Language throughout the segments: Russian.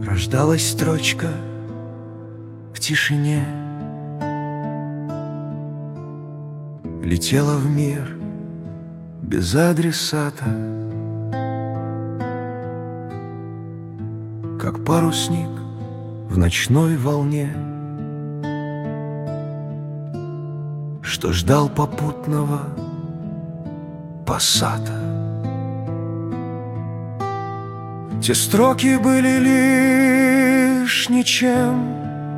Рождалась строчка в тишине, летела в мир без адресата, как парусник в ночной волне, что ждал попутного пассата. Те строки были лишь ничем,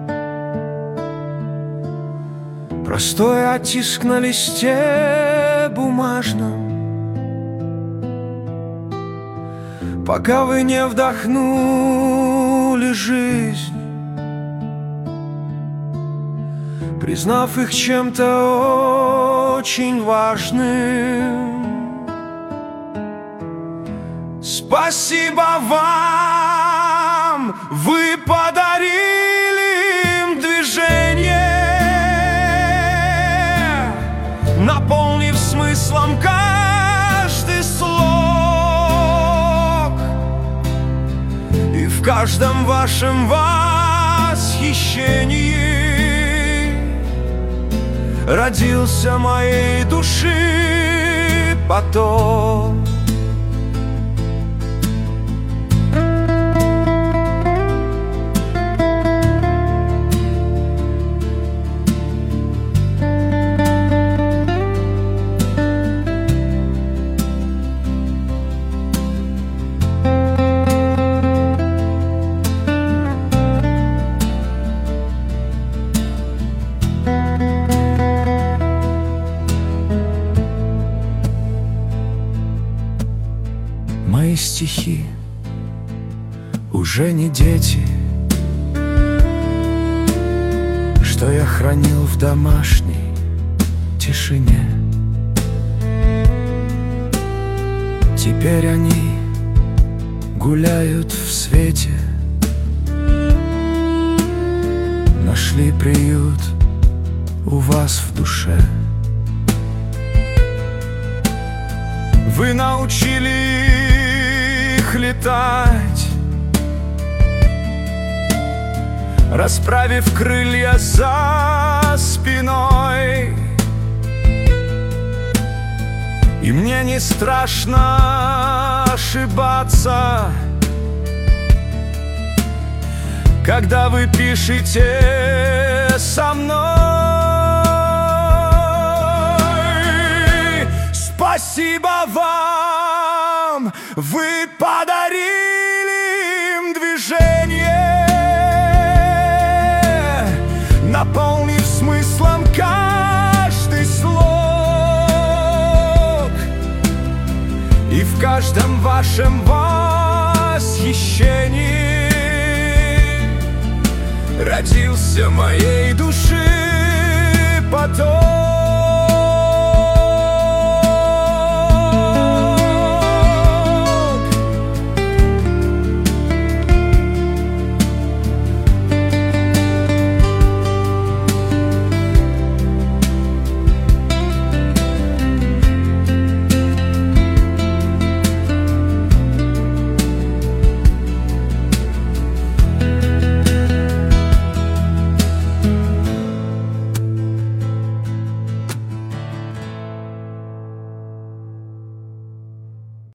простой оттиск на листе бумажном, пока вы не вдохнули жизнь, признав их чем-то очень важным. Спасибо вам, вы подарили им движение, наполнив смыслом каждый слог, и в каждом вашем восхищении родился моей души поток. Мои стихи уже не дети, что я хранил в домашней тишине. Теперь они гуляют в свете, нашли приют у вас в душе. Вы научили их летать, расправив крылья за спиной, и мне не страшно ошибаться, когда вы пишете со мной. Спасибо вам, вы подарили им движение, наполнив смыслом каждый слог, и в каждом вашем восхищении родился моей души поток.